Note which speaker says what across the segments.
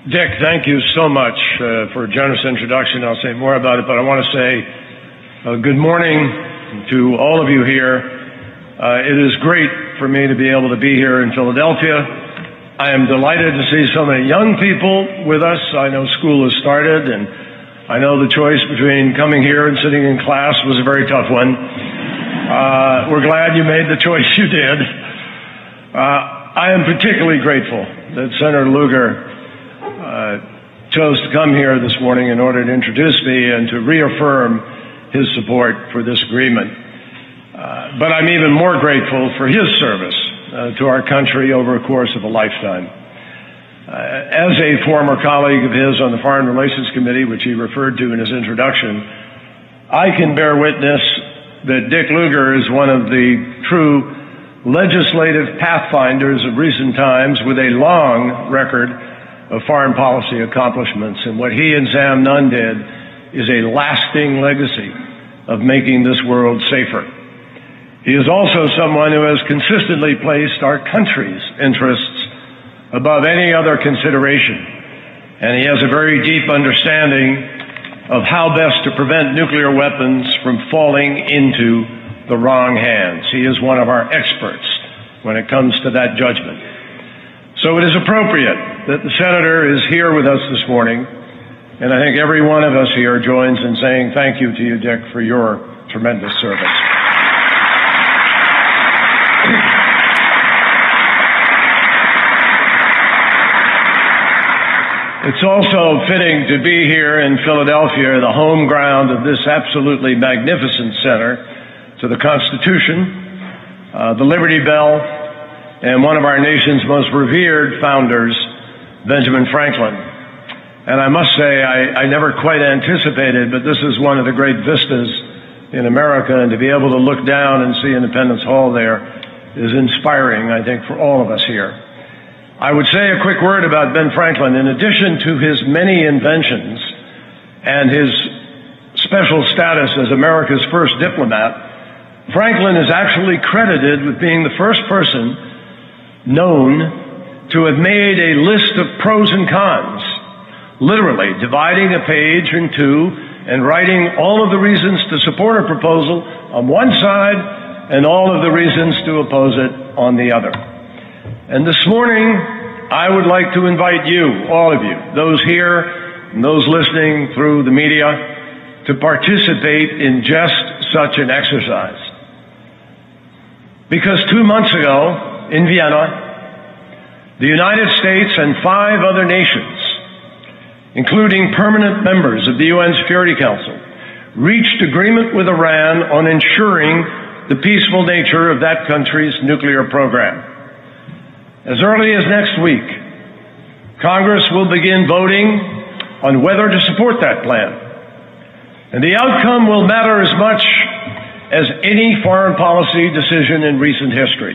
Speaker 1: Dick, thank you so much for a generous introduction. I'll say more about it, but I want to say good morning to all of you here. It is great for me to be able to be here in Philadelphia. I am delighted to see so many young people with us. I know school has started, and I know the choice between coming here and sitting in class was a very tough one. We're glad you made the choice you did. I am particularly grateful that Senator Lugar chose to come here this morning in order to introduce me and to reaffirm his support for this agreement. But I'm even more grateful for his service to our country over a course of a lifetime. As a former colleague of his on the Foreign Relations Committee, which he referred to in his introduction, I can bear witness that Dick Lugar is one of the true legislative pathfinders of recent times with a long record of foreign policy accomplishments. And what he and Sam Nunn did is a lasting legacy of making this world safer. He is also someone who has consistently placed our country's interests above any other consideration. And he has a very deep understanding of how best to prevent nuclear weapons from falling into the wrong hands. He is one of our experts when it comes to that judgment. So it is appropriate that the Senator is here with us this morning, and I think every one of us here joins in saying thank you to you, Dick, for your tremendous service. It's also fitting to be here in Philadelphia, the home ground of this absolutely magnificent center to the Constitution, the Liberty Bell, and one of our nation's most revered founders, Benjamin Franklin. And I must say, I never quite anticipated, but this is one of the great vistas in America, and to be able to look down and see Independence Hall there is inspiring, I think, for all of us here. I would say a quick word about Ben Franklin. In addition to his many inventions and his special status as America's first diplomat, Franklin is actually credited with being the first person known to have made a list of pros and cons, literally dividing a page in two and writing all of the reasons to support a proposal on one side and all of the reasons to oppose it on the other. And this morning, I would like to invite you, all of you, those here and those listening through the media, to participate in just such an exercise. Because 2 months ago, in Vienna, the United States and 5 other nations, including permanent members of the UN Security Council, reached agreement with Iran on ensuring the peaceful nature of that country's nuclear program. As early as next week, Congress will begin voting on whether to support that plan. And the outcome will matter as much as any foreign policy decision in recent history.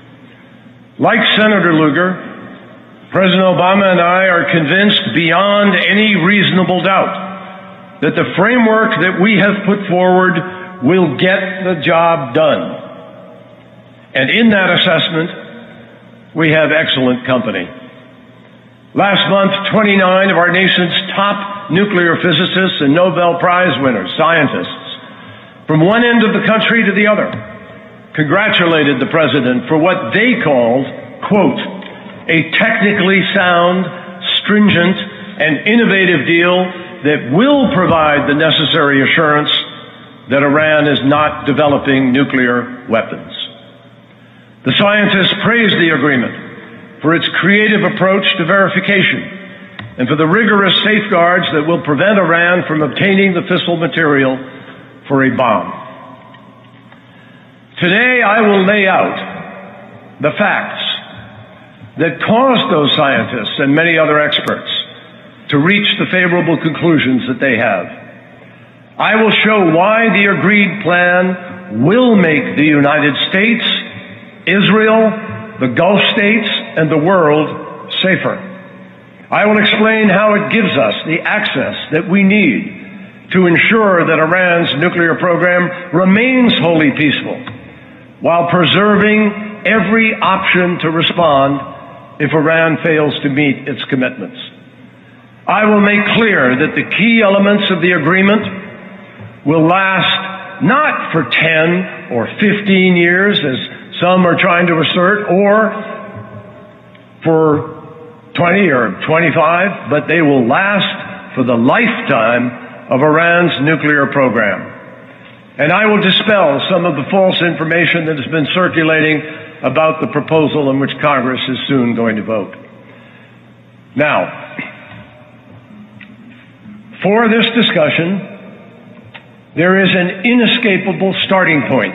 Speaker 1: Like Senator Lugar, President Obama and I are convinced beyond any reasonable doubt that the framework that we have put forward will get the job done. And in that assessment, we have excellent company. Last month, 29 of our nation's top nuclear physicists and Nobel Prize winners, scientists, from one end of the country to the other, congratulated the President for what they called, quote, a technically sound, stringent, and innovative deal that will provide the necessary assurance that Iran is not developing nuclear weapons. The scientists praised the agreement for its creative approach to verification and for the rigorous safeguards that will prevent Iran from obtaining the fissile material for a bomb. Today, I will lay out the facts that caused those scientists and many other experts to reach the favorable conclusions that they have. I will show why the agreed plan will make the United States, Israel, the Gulf states, and the world safer. I will explain how it gives us the access that we need to ensure that Iran's nuclear program remains wholly peaceful, while preserving every option to respond if Iran fails to meet its commitments. I will make clear that the key elements of the agreement will last not for 10 or 15 years, as some are trying to assert, or for 20 or 25, but they will last for the lifetime of Iran's nuclear program. And I will dispel some of the false information that has been circulating about the proposal on which Congress is soon going to vote. Now, for this discussion, there is an inescapable starting point,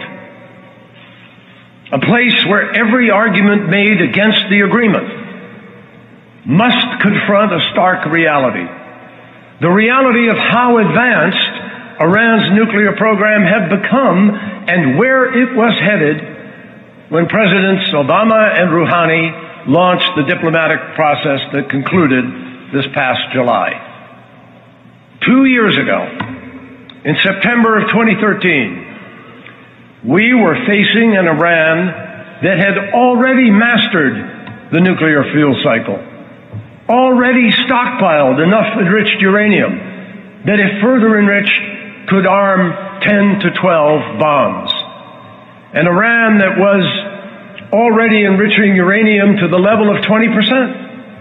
Speaker 1: a place where every argument made against the agreement must confront a stark reality, the reality of how advanced Iran's nuclear program had become and where it was headed when Presidents Obama and Rouhani launched the diplomatic process that concluded this past July. 2 years ago, in September of 2013, we were facing an Iran that had already mastered the nuclear fuel cycle, already stockpiled enough enriched uranium that, if further enriched, could arm 10 to 12 bombs. An Iran that was already enriching uranium to the level of 20%,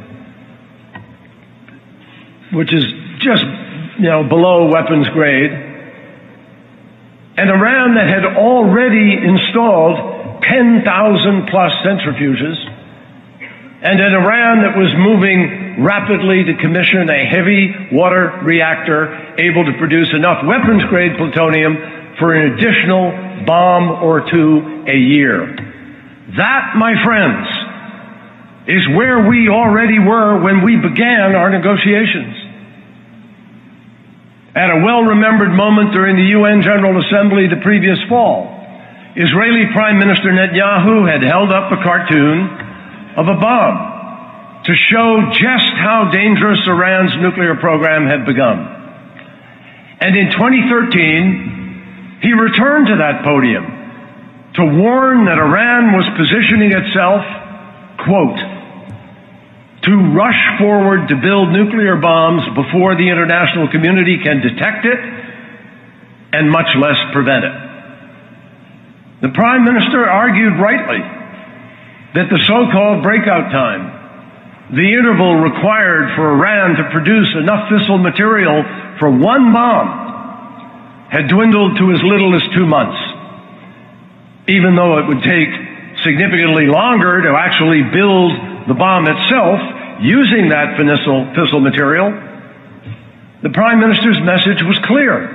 Speaker 1: which is just, below weapons grade. An Iran that had already installed 10,000 plus centrifuges, and an Iran that was moving rapidly to commission a heavy water reactor able to produce enough weapons-grade plutonium for an additional bomb or two a year. That, my friends, is where we already were when we began our negotiations. At a well-remembered moment during the UN General Assembly the previous fall, Israeli Prime Minister Netanyahu had held up a cartoon of a bomb to show just how dangerous Iran's nuclear program had begun. And in 2013, he returned to that podium to warn that Iran was positioning itself, quote, to rush forward to build nuclear bombs before the international community can detect it and much less prevent it. The Prime Minister argued rightly that the so-called breakout time, the interval required for Iran to produce enough fissile material for one bomb, had dwindled to as little as 2 months, even though it would take significantly longer to actually build the bomb itself using that fissile material. The Prime Minister's message was clear.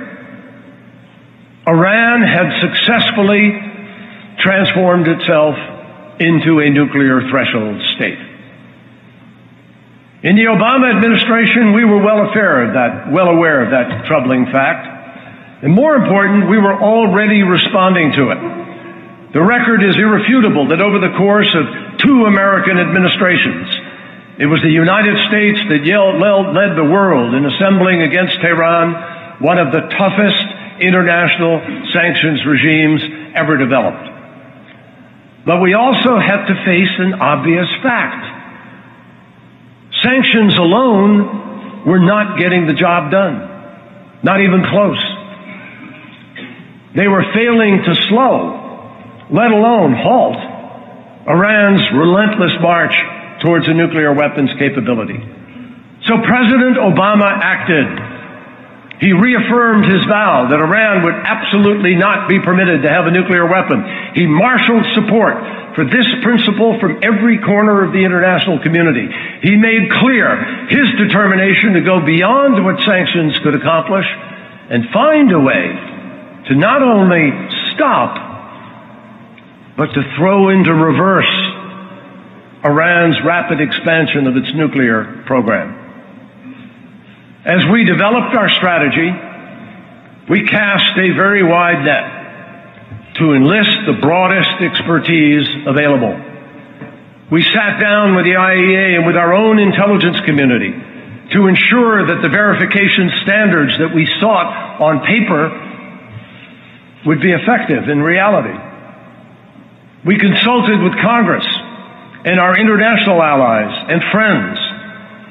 Speaker 1: Iran had successfully transformed itself into a nuclear threshold state. In the Obama administration, we were well aware of that troubling fact. And more important, we were already responding to it. The record is irrefutable that over the course of 2 American administrations, it was the United States that led the world in assembling against Tehran one of the toughest international sanctions regimes ever developed. But we also had to face an obvious fact. Sanctions alone were not getting the job done, not even close. They were failing to slow, let alone halt, Iran's relentless march towards a nuclear weapons capability. So President Obama acted. He reaffirmed his vow that Iran would absolutely not be permitted to have a nuclear weapon. He marshaled support for this principle from every corner of the international community. He made clear his determination to go beyond what sanctions could accomplish and find a way to not only stop, but to throw into reverse Iran's rapid expansion of its nuclear program. As we developed our strategy, we cast a very wide net to enlist the broadest expertise available. We sat down with the IAEA and with our own intelligence community to ensure that the verification standards that we sought on paper would be effective in reality. We consulted with Congress and our international allies and friends.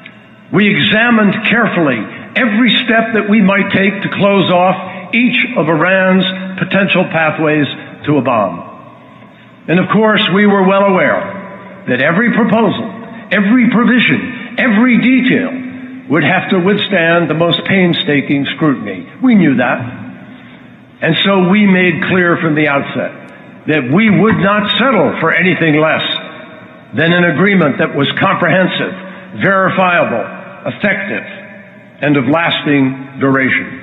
Speaker 1: We examined carefully every step that we might take to close off each of Iran's potential pathways to a bomb. And of course, we were well aware that every proposal, every provision, every detail would have to withstand the most painstaking scrutiny. We knew that. And so we made clear from the outset that we would not settle for anything less than an agreement that was comprehensive, verifiable, effective, and of lasting duration.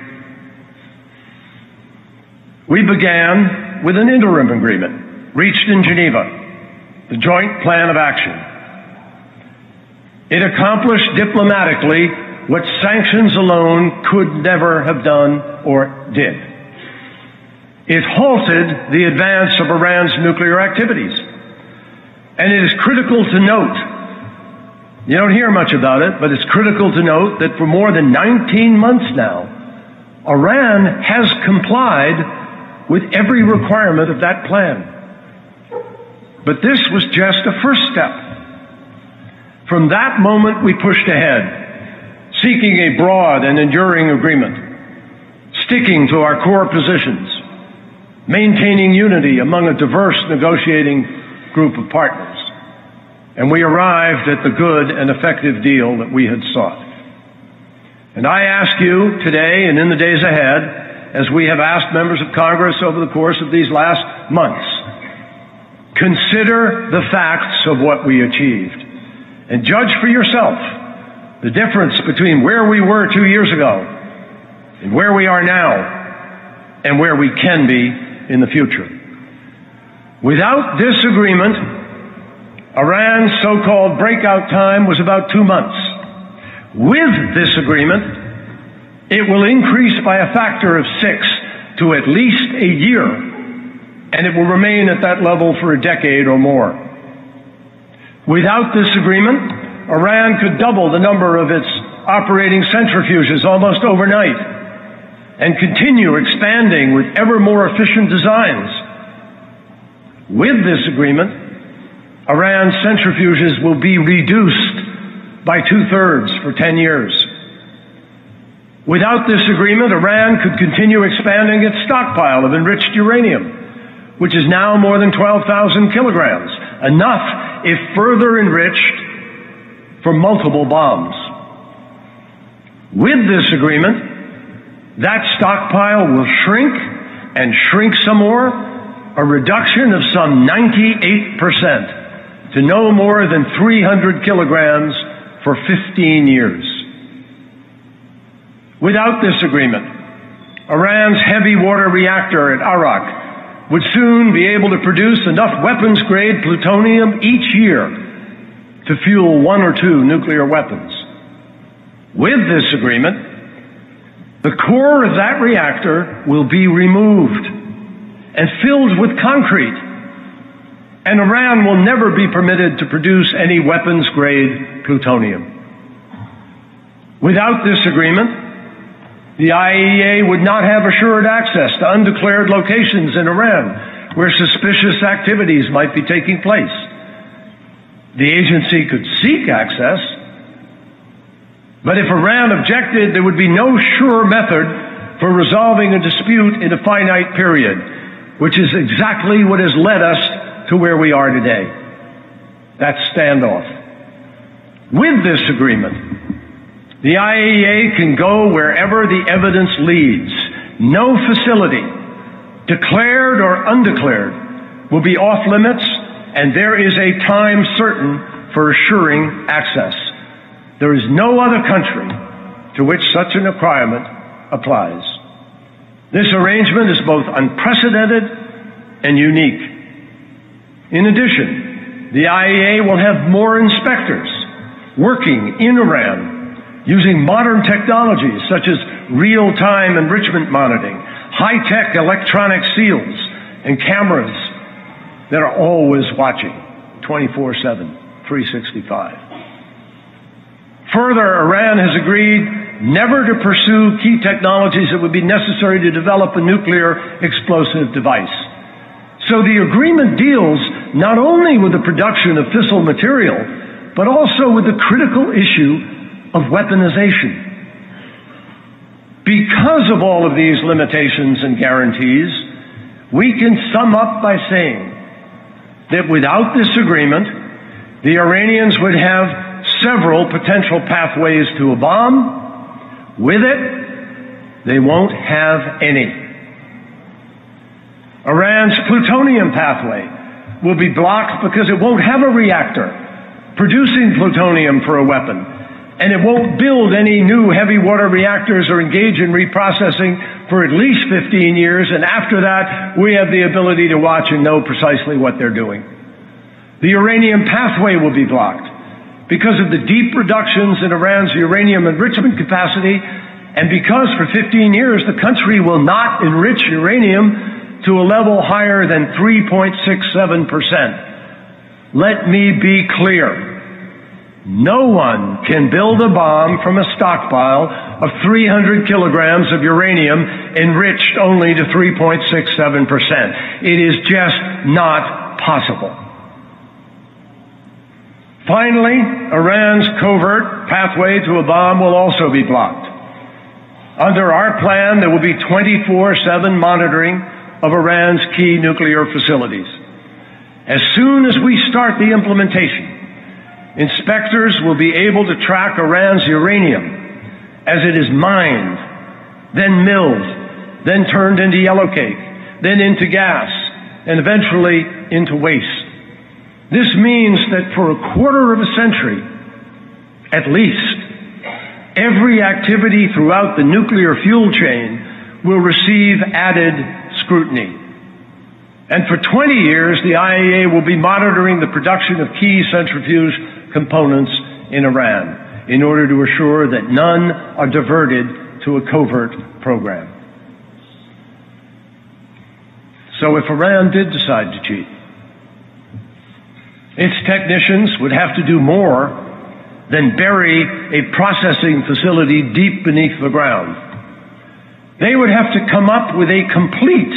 Speaker 1: We began with an interim agreement reached in Geneva, the Joint Plan of Action. It accomplished diplomatically what sanctions alone could never have done or did. It halted the advance of Iran's nuclear activities. And it is critical to note, you don't hear much about it, but it's critical to note that for more than 19 months now, Iran has complied with every requirement of that plan. But this was just a first step. From that moment, we pushed ahead, seeking a broad and enduring agreement, sticking to our core positions, maintaining unity among a diverse negotiating group of partners. And we arrived at the good and effective deal that we had sought. And I ask you today and in the days ahead, as we have asked members of Congress over the course of these last months, consider the facts of what we achieved and judge for yourself the difference between where we were 2 years ago and where we are now and where we can be in the future. Without this agreement, Iran's so-called breakout time was about 2 months. With this agreement, it will increase by a factor of 6 to at least a year, and it will remain at that level for a decade or more. Without this agreement, Iran could double the number of its operating centrifuges almost overnight and continue expanding with ever more efficient designs. With this agreement, Iran's centrifuges will be reduced by 2/3 for 10 years. Without this agreement, Iran could continue expanding its stockpile of enriched uranium, which is now more than 12,000 kilograms, enough, if further enriched, for multiple bombs. With this agreement, that stockpile will shrink and shrink some more, a reduction of some 98% to no more than 300 kilograms for 15 years. Without this agreement, Iran's heavy water reactor at Arak would soon be able to produce enough weapons-grade plutonium each year to fuel 1 or 2 nuclear weapons. With this agreement, the core of that reactor will be removed and filled with concrete, and Iran will never be permitted to produce any weapons-grade plutonium. Without this agreement, the IAEA would not have assured access to undeclared locations in Iran where suspicious activities might be taking place. The agency could seek access, but if Iran objected, there would be no sure method for resolving a dispute in a finite period, which is exactly what has led us to where we are today. That's standoff. With this agreement, the IAEA can go wherever the evidence leads. No facility, declared or undeclared, will be off limits, and there is a time certain for assuring access. There is no other country to which such a requirement applies. This arrangement is both unprecedented and unique. In addition, the IAEA will have more inspectors working in Iran using modern technologies such as real-time enrichment monitoring, high-tech electronic seals, and cameras that are always watching 24/7, 365. Further, Iran has agreed never to pursue key technologies that would be necessary to develop a nuclear explosive device. So the agreement deals not only with the production of fissile material, but also with the critical issue of weaponization. Because of all of these limitations and guarantees, we can sum up by saying that without this agreement, the Iranians would have several potential pathways to a bomb. With it, they won't have any. Iran's plutonium pathway will be blocked because it won't have a reactor producing plutonium for a weapon, and it won't build any new heavy water reactors or engage in reprocessing for at least 15 years, and after that, we have the ability to watch and know precisely what they're doing. The uranium pathway will be blocked because of the deep reductions in Iran's uranium enrichment capacity, and because for 15 years the country will not enrich uranium to a level higher than 3.67%. Let me be clear. No one can build a bomb from a stockpile of 300 kilograms of uranium enriched only to 3.67%. It is just not possible. Finally, Iran's covert pathway to a bomb will also be blocked. Under our plan, there will be 24/7 monitoring of Iran's key nuclear facilities. As soon as we start the implementation, inspectors will be able to track Iran's uranium as it is mined, then milled, then turned into yellowcake, then into gas, and eventually into waste. This means that for a quarter of a century, at least, every activity throughout the nuclear fuel chain will receive added scrutiny. And for 20 years, the IAEA will be monitoring the production of key centrifuge components in Iran in order to assure that none are diverted to a covert program. So if Iran did decide to cheat, its technicians would have to do more than bury a processing facility deep beneath the ground. They would have to come up with a complete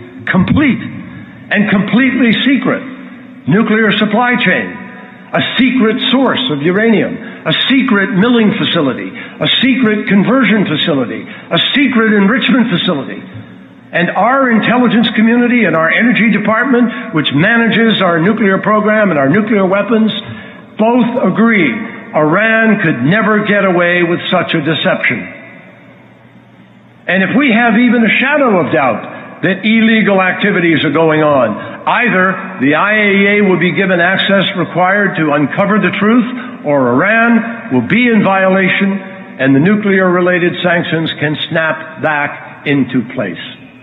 Speaker 1: and completely secret nuclear supply chain, a secret source of uranium, a secret milling facility, a secret conversion facility, a secret enrichment facility. And our intelligence community and our energy department, which manages our nuclear program and our nuclear weapons, both agree Iran could never get away with such a deception. And if we have even a shadow of doubt that illegal activities are going on, either the IAEA will be given access required to uncover the truth, or Iran will be in violation and the nuclear-related sanctions can snap back into place.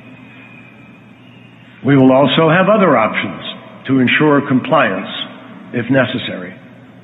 Speaker 1: We will also have other options to ensure compliance if necessary.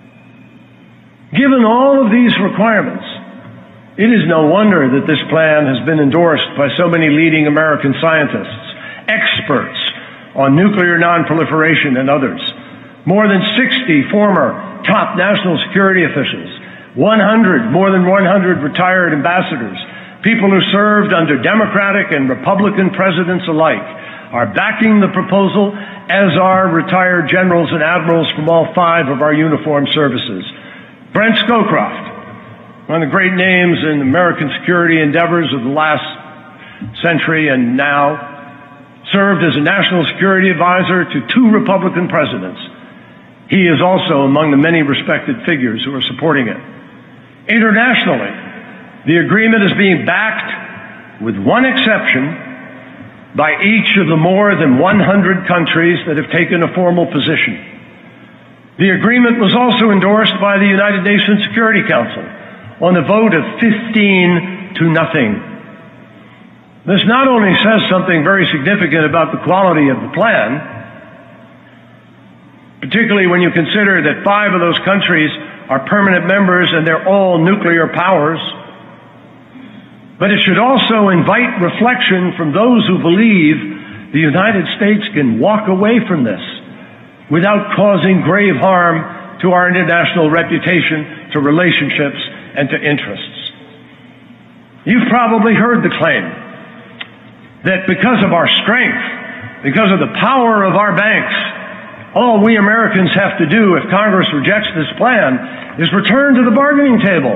Speaker 1: Given all of these requirements, it is no wonder that this plan has been endorsed by so many leading American scientists, experts on nuclear nonproliferation and others. More than 60 former top national security officials, more than 100 retired ambassadors, people who served under Democratic and Republican presidents alike, are backing the proposal, as are retired generals and admirals from all 5 of our uniformed services. Brent Scowcroft, one of the great names in American security endeavors of the last century and now, served as a national security advisor to 2 Republican presidents. He is also among the many respected figures who are supporting it. Internationally, the agreement is being backed, with one exception, by each of the more than 100 countries that have taken a formal position. The agreement was also endorsed by the United Nations Security Council on a vote of 15-0. This not only says something very significant about the quality of the plan, particularly when you consider that 5 of those countries are permanent members and they're all nuclear powers, but it should also invite reflection from those who believe the United States can walk away from this without causing grave harm to our international reputation, to relationships, and to interests. You've probably heard the claim that because of our strength, because of the power of our banks, all we Americans have to do if Congress rejects this plan is return to the bargaining table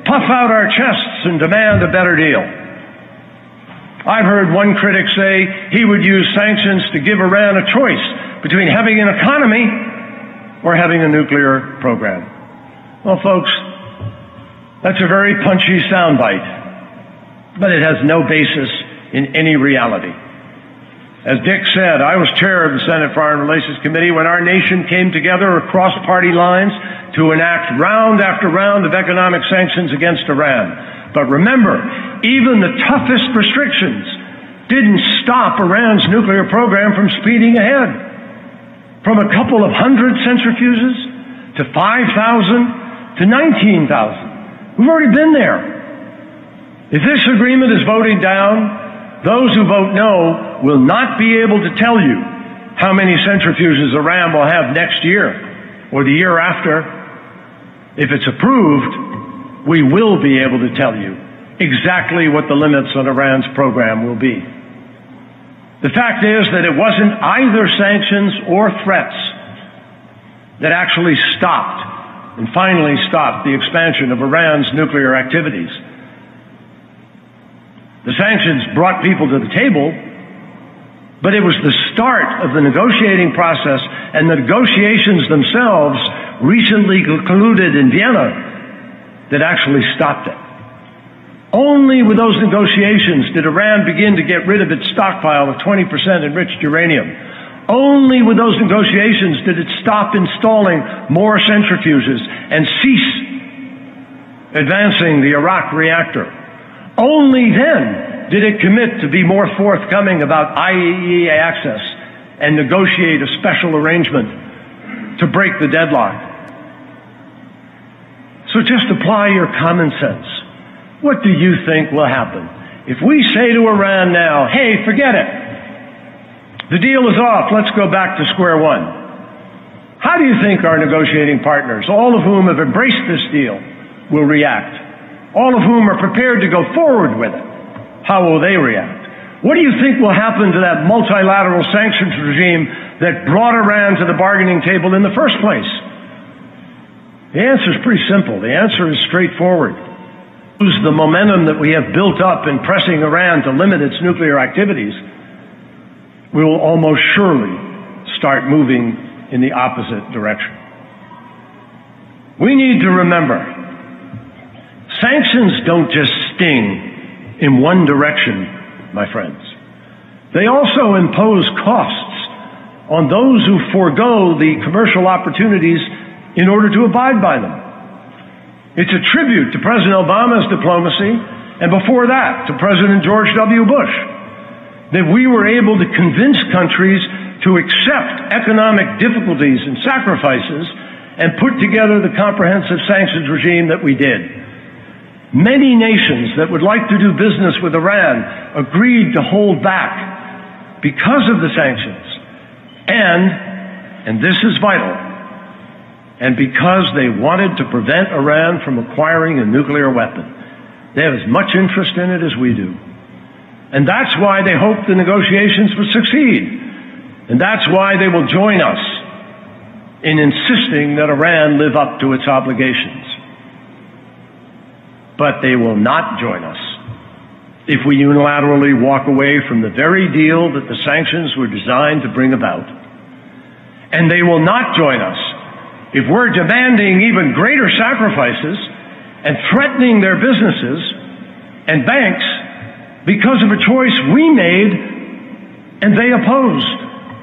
Speaker 1: puff out our chests and demand a better deal. I've heard one critic say he would use sanctions to give Iran a choice between having an economy or having a nuclear program. Well, folks, that's a very punchy soundbite, but it has no basis in any reality. As Dick said, I was chair of the Senate Foreign Relations Committee when our nation came together across party lines to enact round after round of economic sanctions against Iran. But remember, even the toughest restrictions didn't stop Iran's nuclear program from speeding ahead. From a couple of hundred centrifuges to 5,000 to 19,000. We've already been there. If this agreement is voted down, those who vote no will not be able to tell you how many centrifuges Iran will have next year or the year after. If it's approved, we will be able to tell you exactly what the limits on Iran's program will be. The fact is that it wasn't either sanctions or threats that actually stopped and finally stopped the expansion of Iran's nuclear activities. The sanctions brought people to the table, but it was the start of the negotiating process, and the negotiations themselves recently concluded in Vienna that actually stopped it. Only with those negotiations did Iran begin to get rid of its stockpile of 20% enriched uranium. Only with those negotiations did it stop installing more centrifuges and cease advancing the Arak reactor. Only then did it commit to be more forthcoming about IAEA access and negotiate a special arrangement to break the deadlock. So just apply your common sense. What do you think will happen if we say to Iran now, hey, forget it. The deal is off. Let's go back to square one. How do you think our negotiating partners, all of whom have embraced this deal, will react? All of whom are prepared to go forward with it. How will they react? What do you think will happen to that multilateral sanctions regime that brought Iran to the bargaining table in the first place? The answer is pretty simple. The answer is straightforward. Lose the momentum that we have built up in pressing Iran to limit its nuclear activities, we will almost surely start moving in the opposite direction. We need to remember, sanctions don't just sting in one direction, my friends. They also impose costs on those who forego the commercial opportunities in order to abide by them. It's a tribute to President Obama's diplomacy, and before that, to President George W. Bush, that we were able to convince countries to accept economic difficulties and sacrifices and put together the comprehensive sanctions regime that we did. Many nations that would like to do business with Iran agreed to hold back because of the sanctions. And this is vital, and because they wanted to prevent Iran from acquiring a nuclear weapon. They have as much interest in it as we do. And that's why they hope the negotiations will succeed. And that's why they will join us in insisting that Iran live up to its obligations. But they will not join us if we unilaterally walk away from the very deal that the sanctions were designed to bring about. And they will not join us if we're demanding even greater sacrifices and threatening their businesses and banks because of a choice we made and they opposed.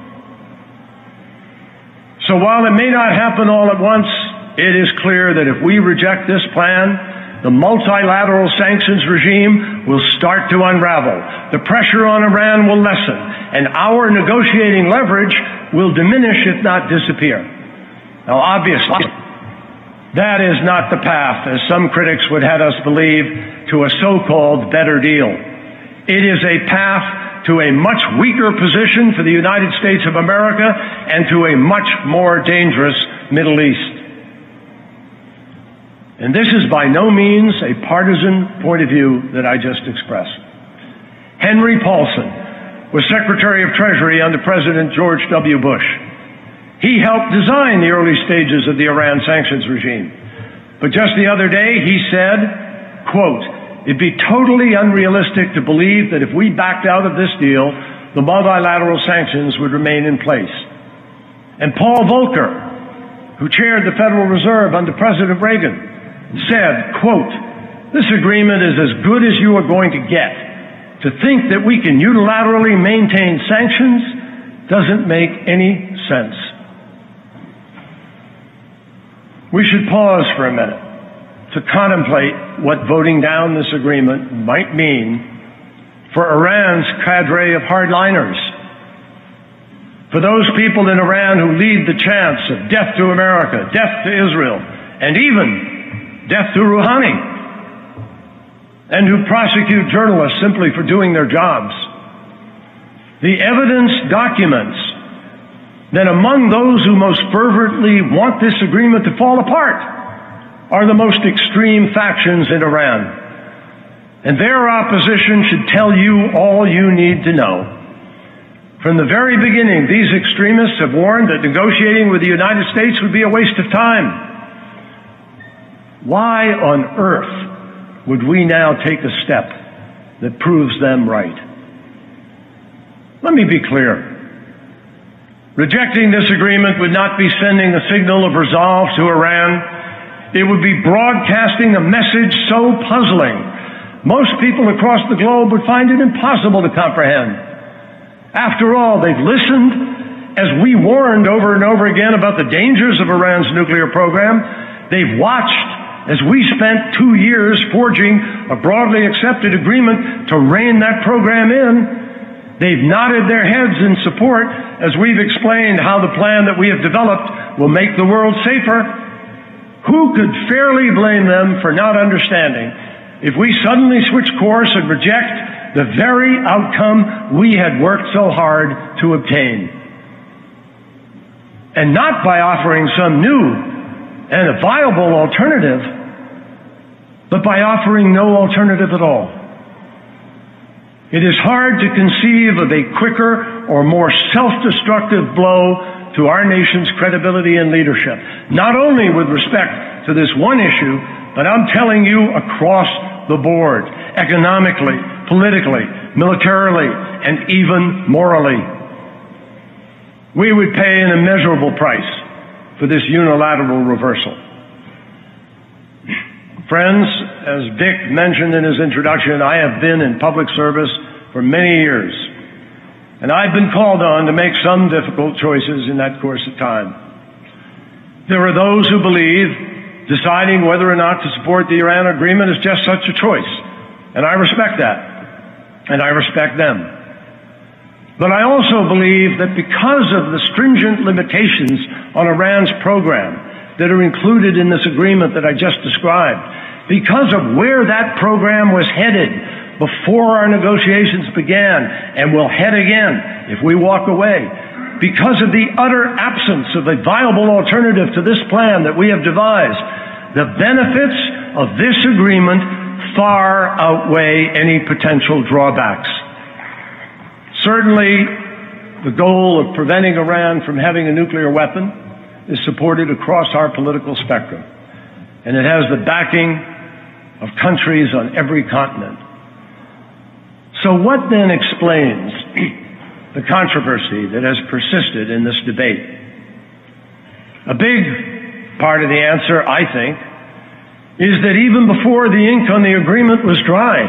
Speaker 1: So while it may not happen all at once, it is clear that if we reject this plan, the multilateral sanctions regime will start to unravel. The pressure on Iran will lessen, and our negotiating leverage will diminish, if not disappear. Now, obviously, that is not the path, as some critics would have us believe, to a so-called better deal. It is a path to a much weaker position for the United States of America and to a much more dangerous Middle East. And this is by no means a partisan point of view that I just expressed. Henry Paulson was Secretary of Treasury under President George W. Bush. He helped design the early stages of the Iran sanctions regime. But just the other day, he said quote, "It'd be totally unrealistic to believe that if we backed out of this deal, the multilateral sanctions would remain in place." And Paul Volcker, who chaired the Federal Reserve under President Reagan, said, quote, "This agreement is as good as you are going to get. To think that we can unilaterally maintain sanctions doesn't make any sense." We should pause for a minute to contemplate what voting down this agreement might mean for Iran's cadre of hardliners, for those people in Iran who lead the chants of death to America, death to Israel, and even death to Rouhani, and who prosecute journalists simply for doing their jobs. The evidence documents that among those who most fervently want this agreement to fall apart are the most extreme factions in Iran. And their opposition should tell you all you need to know. From the very beginning, these extremists have warned that negotiating with the United States would be a waste of time. Why on earth would we now take a step that proves them right? Let me be clear. Rejecting this agreement would not be sending a signal of resolve to Iran. It would be broadcasting a message so puzzling, most people across the globe would find it impossible to comprehend. After all, they've listened as we warned over and over again about the dangers of Iran's nuclear program. They've watched as we spent 2 years forging a broadly accepted agreement to rein that program in. They've nodded their heads in support as we've explained how the plan that we have developed will make the world safer. Who could fairly blame them for not understanding if we suddenly switch course and reject the very outcome we had worked so hard to obtain? And not by offering some new and a viable alternative, but by offering no alternative at all. It is hard to conceive of a quicker or more self-destructive blow to our nation's credibility and leadership, not only with respect to this one issue, but I'm telling you across the board, economically, politically, militarily, and even morally. We would pay an immeasurable price for this unilateral reversal. Friends, as Dick mentioned in his introduction, I have been in public service for many years, and I've been called on to make some difficult choices in that course of time. There are those who believe deciding whether or not to support the Iran agreement is just such a choice, and I respect that, and I respect them. But I also believe that because of the stringent limitations on Iran's program that are included in this agreement that I just described, because of where that program was headed before our negotiations began and will head again if we walk away, because of the utter absence of a viable alternative to this plan that we have devised, the benefits of this agreement far outweigh any potential drawbacks. Certainly, the goal of preventing Iran from having a nuclear weapon is supported across our political spectrum, and it has the backing of countries on every continent. So what then explains the controversy that has persisted in this debate? A big part of the answer, I think, is that even before the ink on the agreement was dry,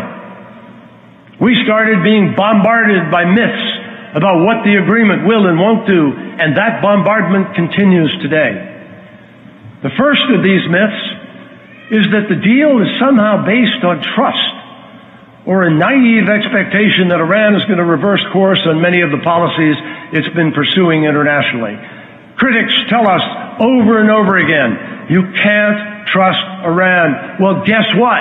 Speaker 1: we started being bombarded by myths about what the agreement will and won't do, and that bombardment continues today. The first of these myths is that the deal is somehow based on trust, or a naive expectation that Iran is going to reverse course on many of the policies it's been pursuing internationally. Critics tell us over and over again, you can't trust Iran. Well, guess what?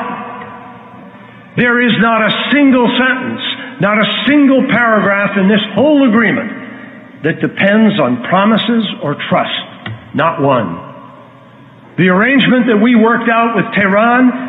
Speaker 1: There is not a single sentence, not a single paragraph in this whole agreement that depends on promises or trust. Not one. The arrangement that we worked out with Tehran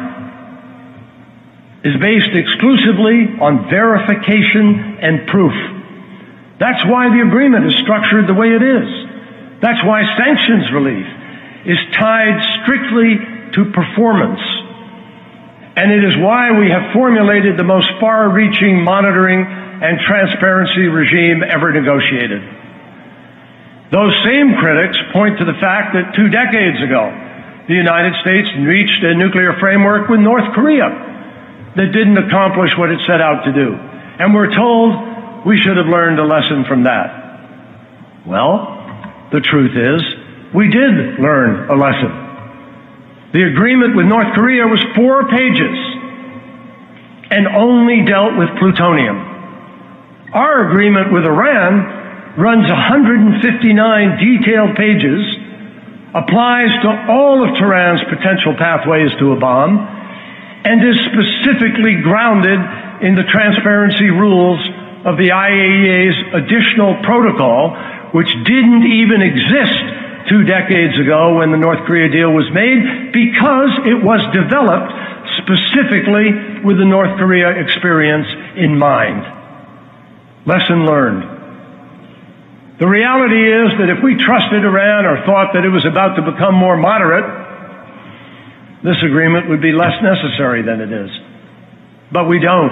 Speaker 1: is based exclusively on verification and proof. That's why the agreement is structured the way it is. That's why sanctions relief is tied strictly to performance. And it is why we have formulated the most far-reaching monitoring and transparency regime ever negotiated. Those same critics point to the fact that 2 decades ago, the United States reached a nuclear framework with North Korea that didn't accomplish what it set out to do. And we're told we should have learned a lesson from that. Well, the truth is, we did learn a lesson. The agreement with North Korea was 4 pages and only dealt with plutonium. Our agreement with Iran runs 159 detailed pages, applies to all of Tehran's potential pathways to a bomb, and is specifically grounded in the transparency rules of the IAEA's additional protocol, which didn't even exist 2 decades ago when the North Korea deal was made, because it was developed specifically with the North Korea experience in mind. Lesson learned. The reality is that if we trusted Iran or thought that it was about to become more moderate, this agreement would be less necessary than it is. But we don't.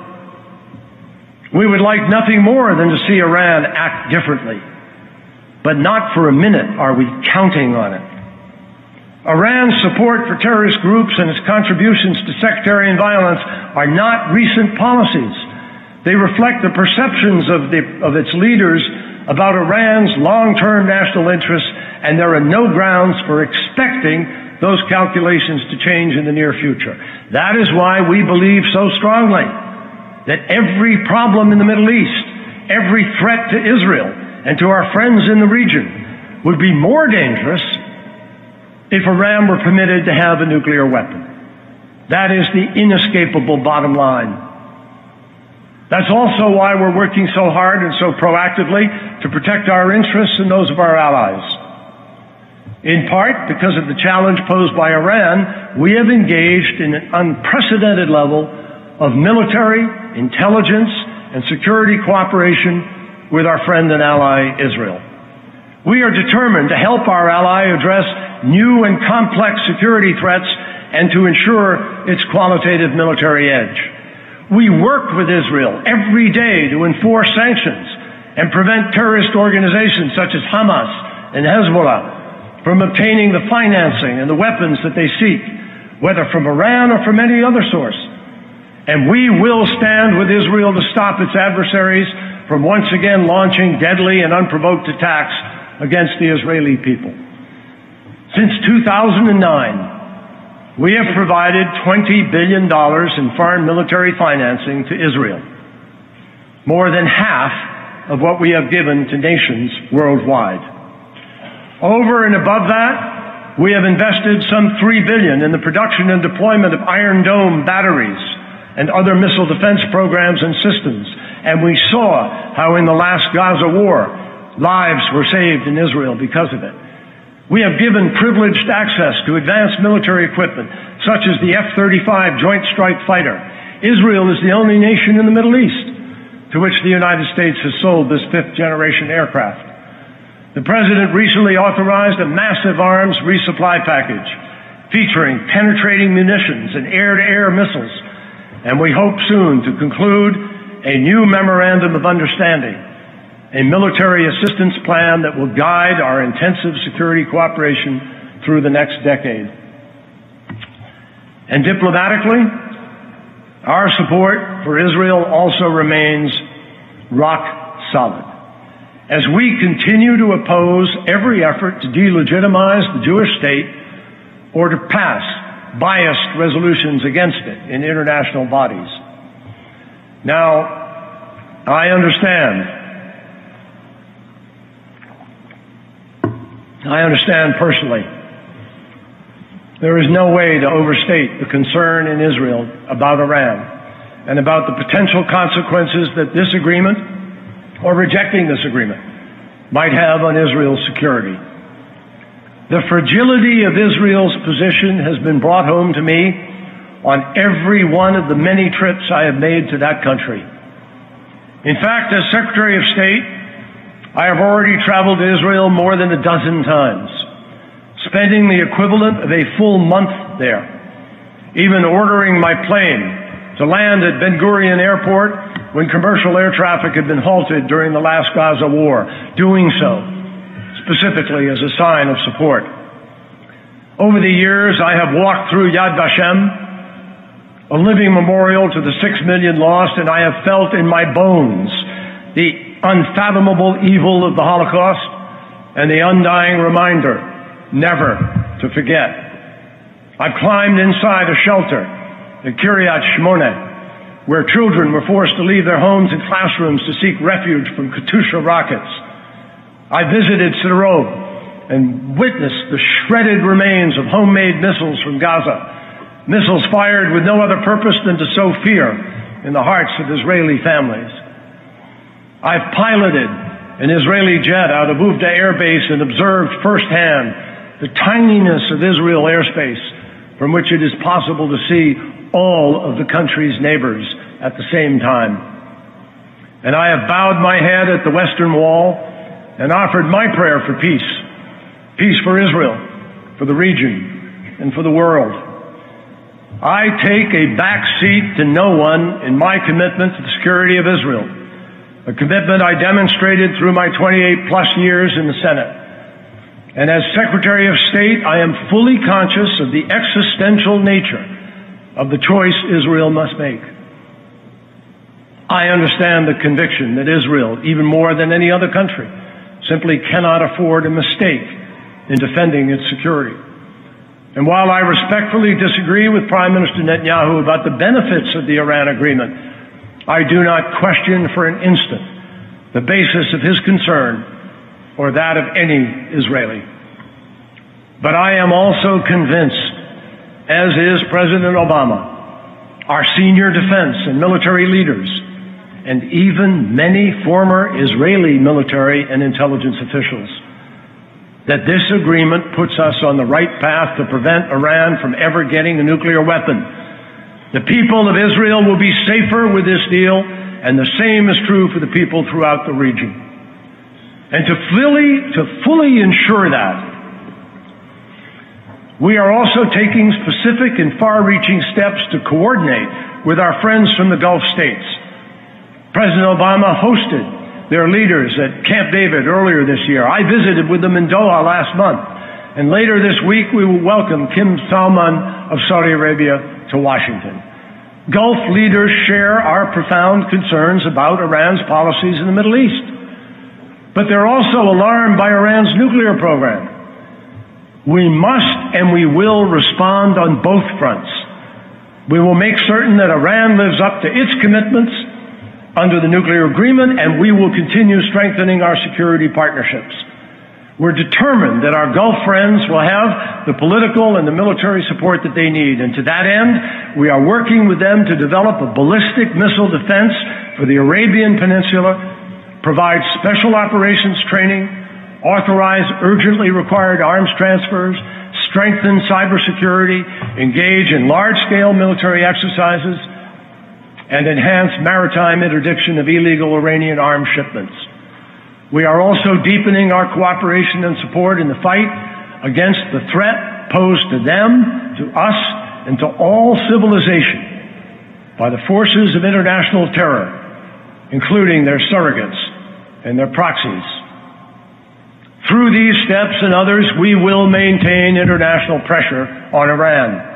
Speaker 1: We would like nothing more than to see Iran act differently. But not for a minute are we counting on it. Iran's support for terrorist groups and its contributions to sectarian violence are not recent policies. They reflect the perceptions of its leaders about Iran's long-term national interests, and there are no grounds for expecting those calculations to change in the near future. That is why we believe so strongly that every problem in the Middle East, every threat to Israel and to our friends in the region would be more dangerous if Iran were permitted to have a nuclear weapon. That is the inescapable bottom line. That's also why we're working so hard and so proactively to protect our interests and those of our allies. In part because of the challenge posed by Iran, we have engaged in an unprecedented level of military, intelligence, and security cooperation with our friend and ally, Israel. We are determined to help our ally address new and complex security threats and to ensure its qualitative military edge. We work with Israel every day to enforce sanctions and prevent terrorist organizations such as Hamas and Hezbollah from obtaining the financing and the weapons that they seek, whether from Iran or from any other source. And we will stand with Israel to stop its adversaries from once again launching deadly and unprovoked attacks against the Israeli people. Since 2009, we have provided $20 billion in foreign military financing to Israel, more than half of what we have given to nations worldwide. Over and above that, we have invested some $3 billion in the production and deployment of Iron Dome batteries and other missile defense programs and systems. And we saw how in the last Gaza war, lives were saved in Israel because of it. We have given privileged access to advanced military equipment, such as the F-35 Joint Strike Fighter. Israel is the only nation in the Middle East to which the United States has sold this 5th-generation aircraft. The President recently authorized a massive arms resupply package featuring penetrating munitions and air-to-air missiles, and we hope soon to conclude a new memorandum of understanding, a military assistance plan that will guide our intensive security cooperation through the next decade. And diplomatically, our support for Israel also remains rock solid, as we continue to oppose every effort to delegitimize the Jewish state or to pass biased resolutions against it in international bodies. Now, I understand personally, there is no way to overstate the concern in Israel about Iran and about the potential consequences that this agreement or rejecting this agreement might have on Israel's security. The fragility of Israel's position has been brought home to me on every one of the many trips I have made to that country. In fact, as Secretary of State, I have already traveled to Israel more than a dozen times, spending the equivalent of a full month there. even ordering my plane to land at Ben Gurion Airport when commercial air traffic had been halted during the last Gaza war, doing so specifically as a sign of support. Over the years, I have walked through Yad Vashem, a living memorial to the 6 million lost, and I have felt in my bones the unfathomable evil of the Holocaust and the undying reminder never to forget. I climbed inside a shelter at Kiryat Shmona, where children were forced to leave their homes and classrooms to seek refuge from Katyusha rockets. I visited Sderot and witnessed the shredded remains of homemade missiles from Gaza, missiles fired with no other purpose than to sow fear in the hearts of Israeli families. I've piloted an Israeli jet out of Uvda Air Base and observed firsthand the tininess of Israel airspace, from which it is possible to see all of the country's neighbors at the same time. And I have bowed my head at the Western Wall and offered my prayer for peace, peace for Israel, for the region, and for the world. I take a back seat to no one in my commitment to the security of Israel, a commitment I demonstrated through my 28-plus years in the Senate. And as Secretary of State, I am fully conscious of the existential nature of the choice Israel must make. I understand the conviction that Israel, even more than any other country, simply cannot afford a mistake in defending its security. And while I respectfully disagree with Prime Minister Netanyahu about the benefits of the Iran agreement, I do not question for an instant the basis of his concern or that of any Israeli. But I am also convinced, as is President Obama, our senior defense and military leaders, and even many former Israeli military and intelligence officials, that this agreement puts us on the right path to prevent Iran from ever getting a nuclear weapon. The people of Israel will be safer with this deal, and the same is true for the people throughout the region. And to fully ensure that, we are also taking specific and far-reaching steps to coordinate with our friends from the Gulf states. President Obama hosted their leaders at Camp David earlier this year. I visited with them in Doha last month. And later this week, we will welcome Kim Salman of Saudi Arabia to Washington. Gulf leaders share our profound concerns about Iran's policies in the Middle East. But they're also alarmed by Iran's nuclear program. We must and we will respond on both fronts. We will make certain that Iran lives up to its commitments under the nuclear agreement, and we will continue strengthening our security partnerships. We're determined that our Gulf friends will have the political and the military support that they need. And to that end, we are working with them to develop a ballistic missile defense for the Arabian Peninsula, provide special operations training, authorize urgently required arms transfers, strengthen cybersecurity, engage in large-scale military exercises, and enhance maritime interdiction of illegal Iranian arms shipments. We are also deepening our cooperation and support in the fight against the threat posed to them, to us, and to all civilization by the forces of international terror, including their surrogates and their proxies. Through these steps and others, we will maintain international pressure on Iran.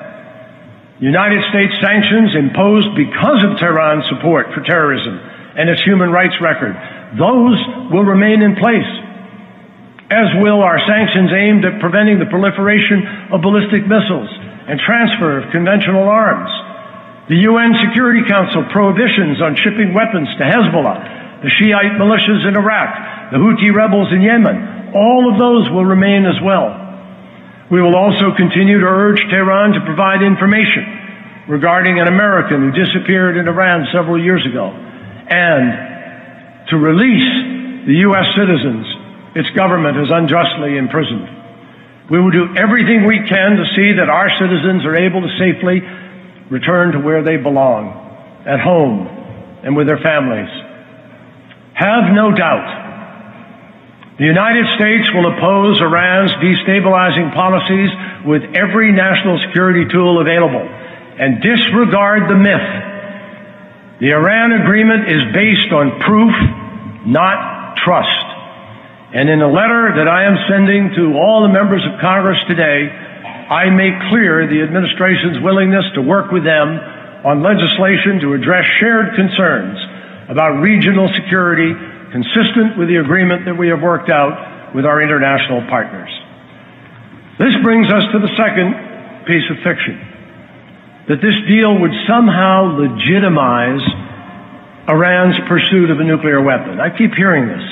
Speaker 1: United States sanctions imposed because of Tehran's support for terrorism and its human rights record, those will remain in place, as will our sanctions aimed at preventing the proliferation of ballistic missiles and transfer of conventional arms. The UN Security Council prohibitions on shipping weapons to Hezbollah, the Shiite militias in Iraq, the Houthi rebels in Yemen, all of those will remain as well. We will also continue to urge Tehran to provide information regarding an American who disappeared in Iran several years ago, and to release the U.S. citizens its government has unjustly imprisoned. We will do everything we can to see that our citizens are able to safely return to where they belong, at home and with their families. Have no doubt, the United States will oppose Iran's destabilizing policies with every national security tool available, and disregard the myth. The Iran agreement is based on proof, not trust. And in a letter that I am sending to all the members of Congress today, I make clear the administration's willingness to work with them on legislation to address shared concerns about regional security consistent with the agreement that we have worked out with our international partners. This brings us to the second piece of fiction, that this deal would somehow legitimize Iran's pursuit of a nuclear weapon. I keep hearing this.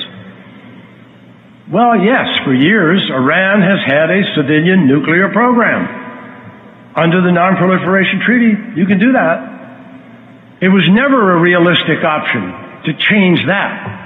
Speaker 1: Well, yes, for years, Iran has had a civilian nuclear program. Under the Non-Proliferation Treaty, you can do that. It was never a realistic option to change that.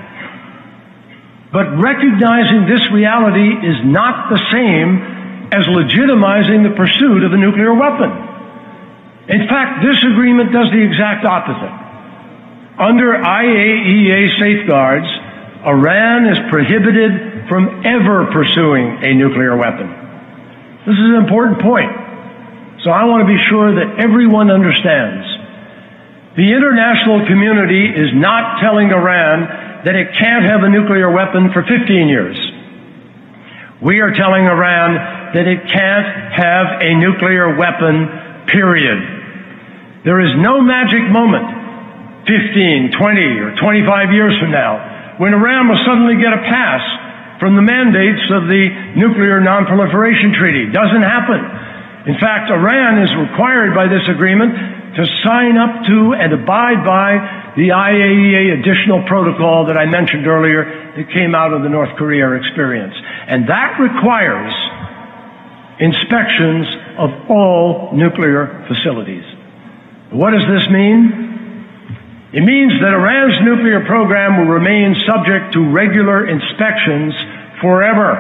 Speaker 1: But recognizing this reality is not the same as legitimizing the pursuit of a nuclear weapon. In fact, this agreement does the exact opposite. Under IAEA safeguards, Iran is prohibited from ever pursuing a nuclear weapon. This is an important point. So I want to be sure that everyone understands. The international community is not telling Iran that it can't have a nuclear weapon for 15 years. We are telling Iran that it can't have a nuclear weapon, period. There is no magic moment, 15, 20, or 25 years from now, when Iran will suddenly get a pass from the mandates of the Nuclear Non-Proliferation Treaty. Doesn't happen. In fact, Iran is required by this agreement to sign up to and abide by the IAEA additional protocol that I mentioned earlier that came out of the North Korea experience. And that requires inspections of all nuclear facilities. What does this mean? It means that Iran's nuclear program will remain subject to regular inspections forever.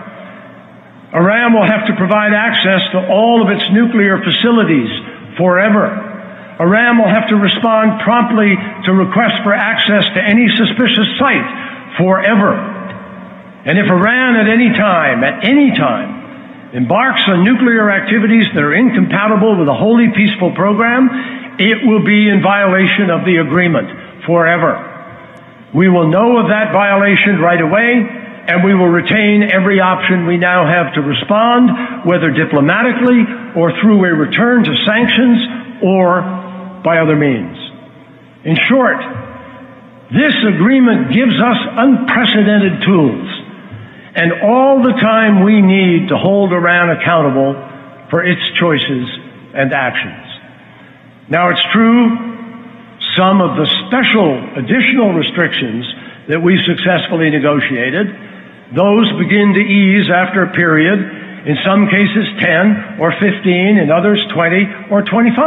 Speaker 1: Iran will have to provide access to all of its nuclear facilities forever. Iran will have to respond promptly to requests for access to any suspicious site forever. And if Iran at any time, embarks on nuclear activities that are incompatible with a wholly peaceful program, it will be in violation of the agreement forever. We will know of that violation right away, and we will retain every option we now have to respond, whether diplomatically or through a return to sanctions or by other means. In short, this agreement gives us unprecedented tools and all the time we need to hold Iran accountable for its choices and actions. Now, it's true, some of the special additional restrictions that we successfully negotiated, those begin to ease after a period, in some cases 10 or 15, in others 20 or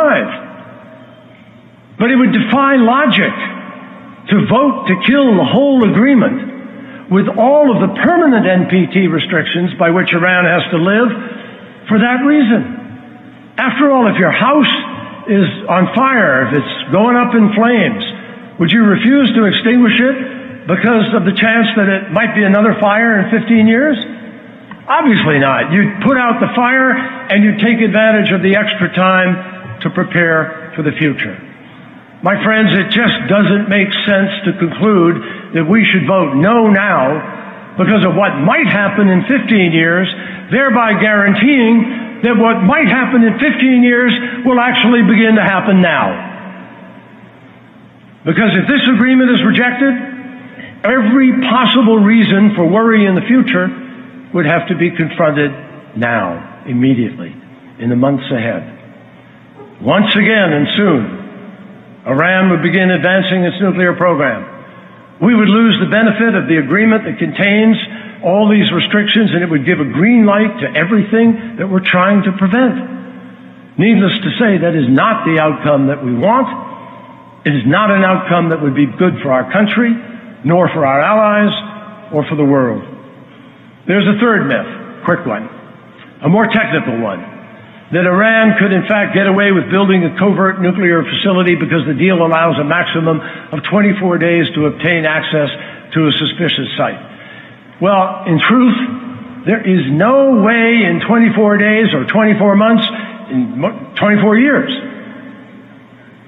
Speaker 1: 25. But it would defy logic to vote to kill the whole agreement with all of the permanent NPT restrictions by which Iran has to live for that reason. After all, if your house is on fire, if it's going up in flames, would you refuse to extinguish it because of the chance that it might be another fire in 15 years? Obviously not. You'd put out the fire and you'd take advantage of the extra time to prepare for the future. My friends, it just doesn't make sense to conclude that we should vote no now because of what might happen in 15 years, thereby guaranteeing that what might happen in 15 years will actually begin to happen now. Because if this agreement is rejected, every possible reason for worry in the future would have to be confronted now, immediately, in the months ahead. Once again and soon, Iran would begin advancing its nuclear program. We would lose the benefit of the agreement that contains all these restrictions, and it would give a green light to everything that we're trying to prevent. Needless to say, that is not the outcome that we want. It is not an outcome that would be good for our country, nor for our allies, or for the world. There's a third myth, quick one, a more technical one, that Iran could in fact get away with building a covert nuclear facility because the deal allows a maximum of 24 days to obtain access to a suspicious site. Well, in truth, there is no way in 24 days or 24 months, in 24 years,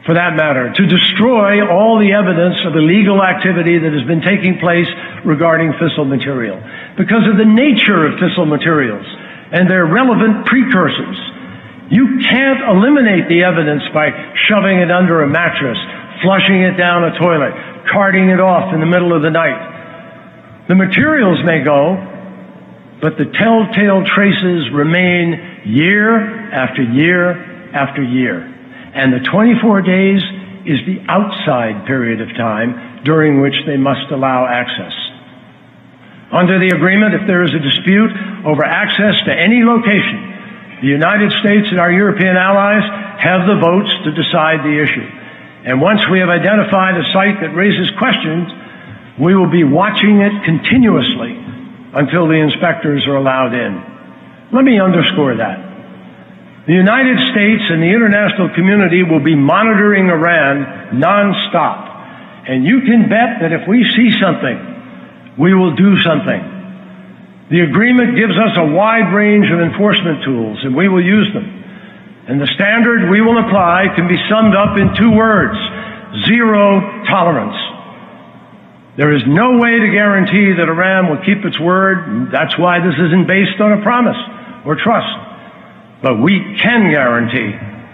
Speaker 1: for that matter, to destroy all the evidence of illegal activity that has been taking place regarding fissile material. Because of the nature of fissile materials and their relevant precursors, you can't eliminate the evidence by shoving it under a mattress, flushing it down a toilet, carting it off in the middle of the night. The materials may go, but the telltale traces remain year after year after year. And the 24 days is the outside period of time during which they must allow access. Under the agreement, if there is a dispute over access to any location, the United States and our European allies have the votes to decide the issue. And once we have identified a site that raises questions, we will be watching it continuously until the inspectors are allowed in. Let me underscore that. The United States and the international community will be monitoring Iran nonstop. And you can bet that if we see something, we will do something. The agreement gives us a wide range of enforcement tools, and we will use them. And the standard we will apply can be summed up in 2 words: zero tolerance. There is no way to guarantee that Iran will keep its word. That's why this isn't based on a promise or trust. But we can guarantee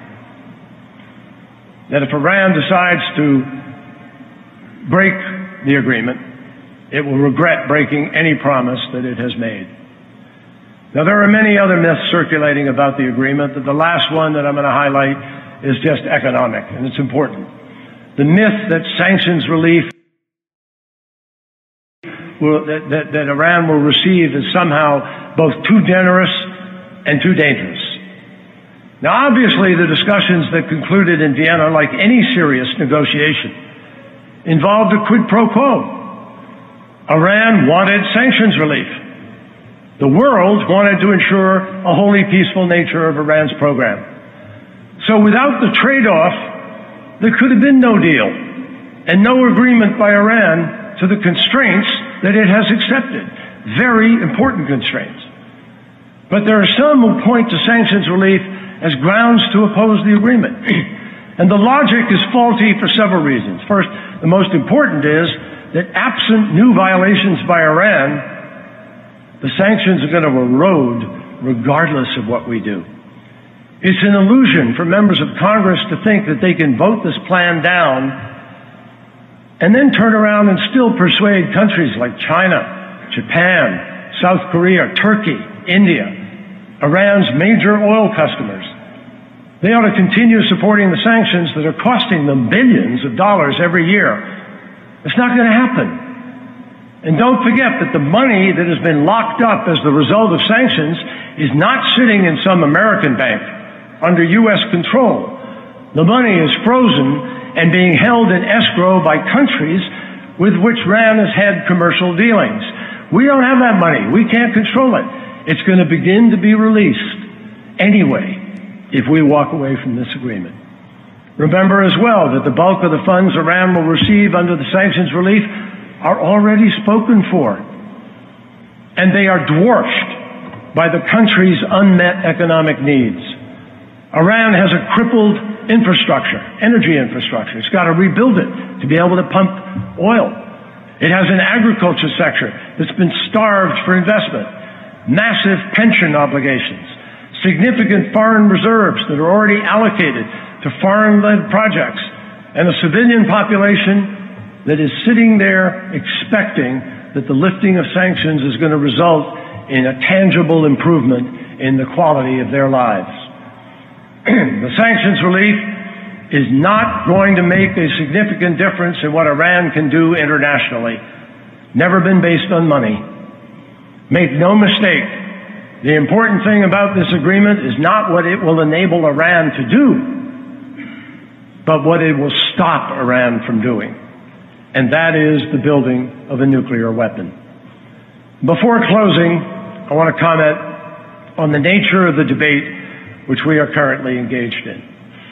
Speaker 1: that if Iran decides to break the agreement, it will regret breaking any promise that it has made. Now, there are many other myths circulating about the agreement, but the last one that I'm going to highlight is just economic, and it's important. The myth that sanctions relief that Iran will receive is somehow both too generous and too dangerous. Now, obviously, the discussions that concluded in Vienna, like any serious negotiation, involved a quid pro quo. Iran wanted sanctions relief. The world wanted to ensure a wholly peaceful nature of Iran's program. So without the trade-off, there could have been no deal and no agreement by Iran to the constraints that it has accepted, very important constraints. But there are some who point to sanctions relief as grounds to oppose the agreement. And the logic is faulty for several reasons. First, the most important is that absent new violations by Iran, the sanctions are going to erode regardless of what we do. It's an illusion for members of Congress to think that they can vote this plan down and then turn around and still persuade countries like China, Japan, South Korea, Turkey, India, Iran's major oil customers. They ought to continue supporting the sanctions that are costing them billions of dollars every year. It's not going to happen. And don't forget that the money that has been locked up as the result of sanctions is not sitting in some American bank under U.S. control. The money is frozen and being held in escrow by countries with which Iran has had commercial dealings. We don't have that money. We can't control it. It's going to begin to be released anyway if we walk away from this agreement. Remember as well that the bulk of the funds Iran will receive under the sanctions relief are already spoken for, and they are dwarfed by the country's unmet economic needs. Iran has a crippled infrastructure, energy infrastructure. It's got to rebuild it to be able to pump oil. It has an agriculture sector that's been starved for investment, massive pension obligations, significant foreign reserves that are already allocated to foreign-led projects, and a civilian population that is sitting there expecting that the lifting of sanctions is going to result in a tangible improvement in the quality of their lives. The sanctions relief is not going to make a significant difference in what Iran can do internationally. Never been based on money. Make no mistake, the important thing about this agreement is not what it will enable Iran to do, but what it will stop Iran from doing, and that is the building of a nuclear weapon. Before closing, I want to comment on the nature of the debate which we are currently engaged in.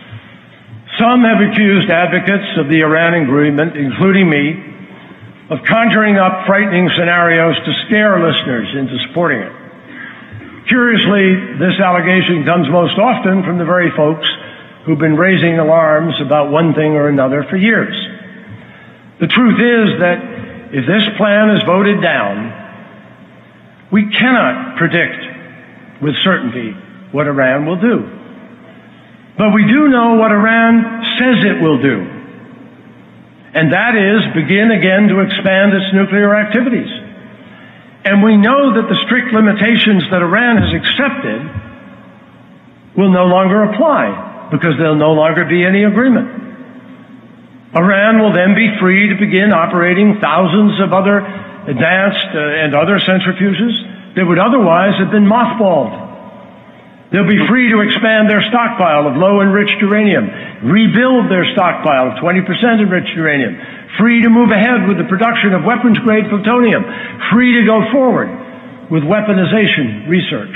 Speaker 1: Some have accused advocates of the Iran agreement, including me, of conjuring up frightening scenarios to scare listeners into supporting it. Curiously, this allegation comes most often from the very folks who've been raising alarms about one thing or another for years. The truth is that if this plan is voted down, we cannot predict with certainty what Iran will do. But we do know what Iran says it will do, and that is begin again to expand its nuclear activities. And we know that the strict limitations that Iran has accepted will no longer apply because there'll no longer be any agreement. Iran will then be free to begin operating thousands of other advanced and other centrifuges that would otherwise have been mothballed. They'll be free to expand their stockpile of low-enriched uranium, rebuild their stockpile of 20% enriched uranium, free to move ahead with the production of weapons-grade plutonium, free to go forward with weaponization research.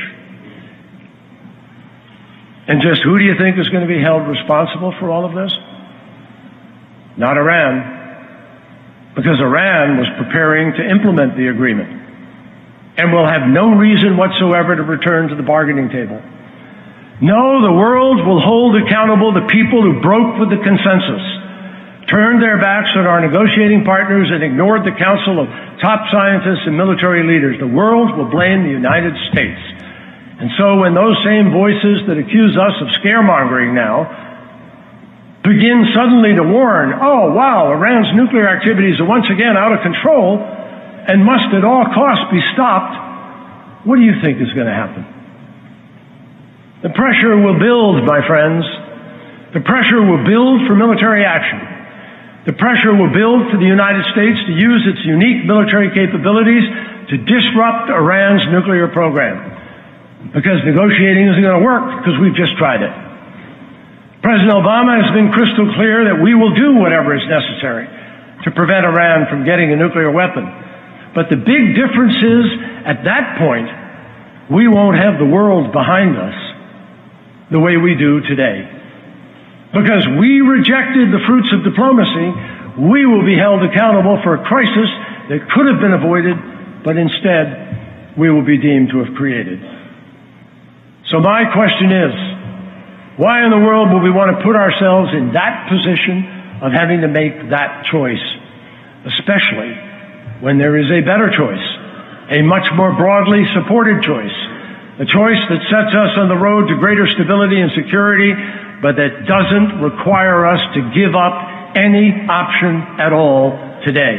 Speaker 1: And just who do you think is going to be held responsible for all of this? Not Iran, because Iran was preparing to implement the agreement and will have no reason whatsoever to return to the bargaining table. No, the world will hold accountable the people who broke with the consensus, turned their backs on our negotiating partners, and ignored the counsel of top scientists and military leaders. The world will blame the United States. And so when those same voices that accuse us of scaremongering now begin suddenly to warn, oh, wow, Iran's nuclear activities are once again out of control and must at all costs be stopped, what do you think is going to happen? The pressure will build, my friends. The pressure will build for military action. The pressure will build for the United States to use its unique military capabilities to disrupt Iran's nuclear program. Because negotiating isn't going to work, because we've just tried it. President Obama has been crystal clear that we will do whatever is necessary to prevent Iran from getting a nuclear weapon. But the big difference is, at that point, we won't have the world behind us the way we do today. Because we rejected the fruits of diplomacy, we will be held accountable for a crisis that could have been avoided, but instead we will be deemed to have created. So my question is, why in the world would we want to put ourselves in that position of having to make that choice, especially when there is a better choice, a much more broadly supported choice, a choice that sets us on the road to greater stability and security, but that doesn't require us to give up any option at all today.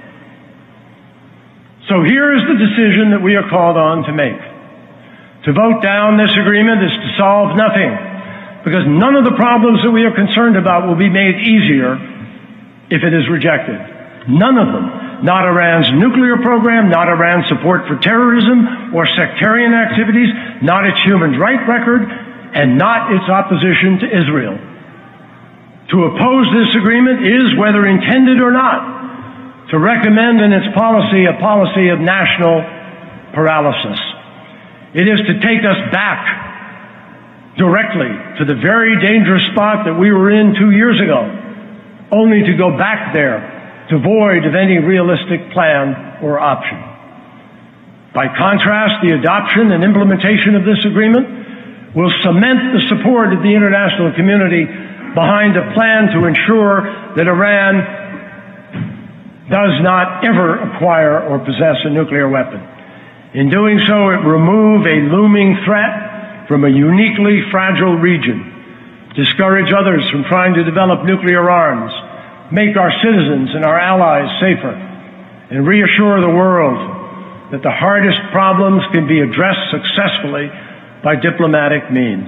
Speaker 1: So here is the decision that we are called on to make. To vote down this agreement is to solve nothing, because none of the problems that we are concerned about will be made easier if it is rejected. None of them. Not Iran's nuclear program, not Iran's support for terrorism or sectarian activities, not its human rights record, and not its opposition to Israel. To oppose this agreement is, whether intended or not, to recommend in its policy a policy of national paralysis. It is to take us back directly to the very dangerous spot that we were in 2 years ago, only to go back there devoid of any realistic plan or option. By contrast, the adoption and implementation of this agreement will cement the support of the international community behind a plan to ensure that Iran does not ever acquire or possess a nuclear weapon. In doing so, it removes a looming threat from a uniquely fragile region, discourage others from trying to develop nuclear arms, make our citizens and our allies safer, and reassure the world that the hardest problems can be addressed successfully by diplomatic means.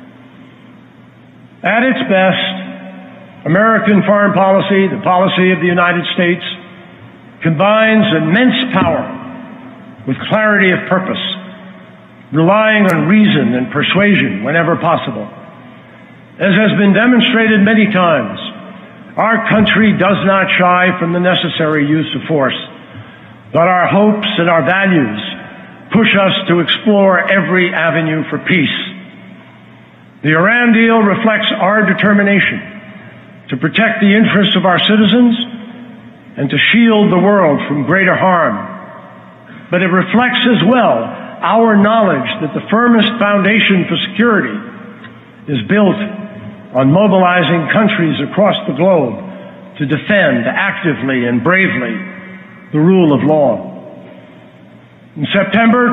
Speaker 1: At its best, American foreign policy, the policy of the United States, combines immense power with clarity of purpose, relying on reason and persuasion whenever possible. As has been demonstrated many times, our country does not shy from the necessary use of force, but our hopes and our values push us to explore every avenue for peace. The Iran deal reflects our determination to protect the interests of our citizens and to shield the world from greater harm. But it reflects as well our knowledge that the firmest foundation for security is built on mobilizing countries across the globe to defend actively and bravely the rule of law. In September,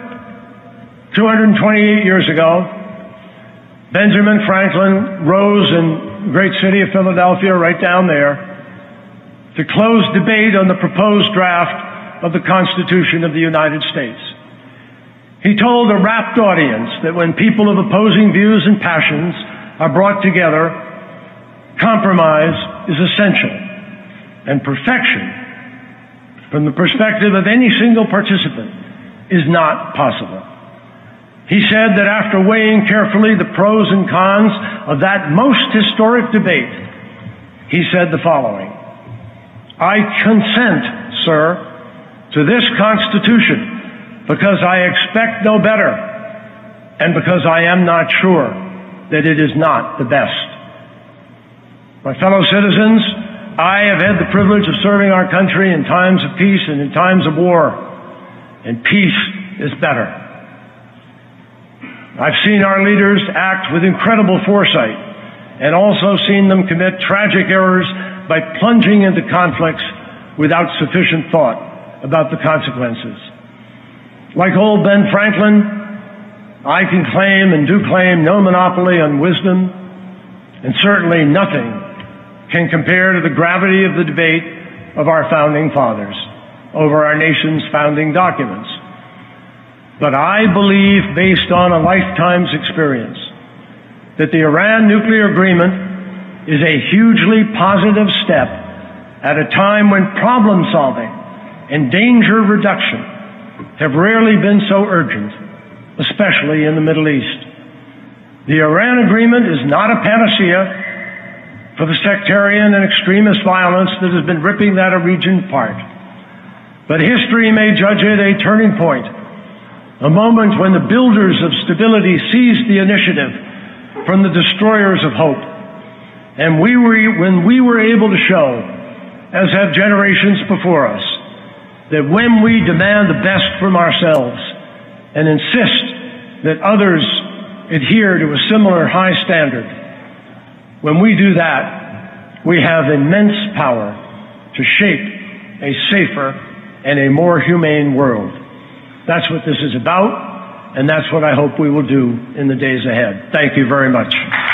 Speaker 1: 228 years ago, Benjamin Franklin rose in the great city of Philadelphia, right down there, to close debate on the proposed draft of the Constitution of the United States. He told a rapt audience that when people of opposing views and passions are brought together, compromise is essential, and perfection, from the perspective of any single participant, is not possible. He said that after weighing carefully the pros and cons of that most historic debate, he said the following: "I consent, sir, to this Constitution because I expect no better and because I am not sure that it is not the best." My fellow citizens, I have had the privilege of serving our country in times of peace and in times of war, and peace is better. I've seen our leaders act with incredible foresight and also seen them commit tragic errors by plunging into conflicts without sufficient thought about the consequences. Like old Ben Franklin, I can claim and do claim no monopoly on wisdom, and certainly nothing can compare to the gravity of the debate of our founding fathers over our nation's founding documents. But I believe, based on a lifetime's experience, that the Iran nuclear agreement is a hugely positive step at a time when problem solving and danger reduction have rarely been so urgent, especially in the Middle East. The Iran agreement is not a panacea for the sectarian and extremist violence that has been ripping that region apart. But history may judge it a turning point, a moment when the builders of stability seized the initiative from the destroyers of hope. And when we were able to show, as have generations before us, that when we demand the best from ourselves and insist that others adhere to a similar high standard, when we do that, we have immense power to shape a safer and a more humane world. That's what this is about, and that's what I hope we will do in the days ahead. Thank you very much.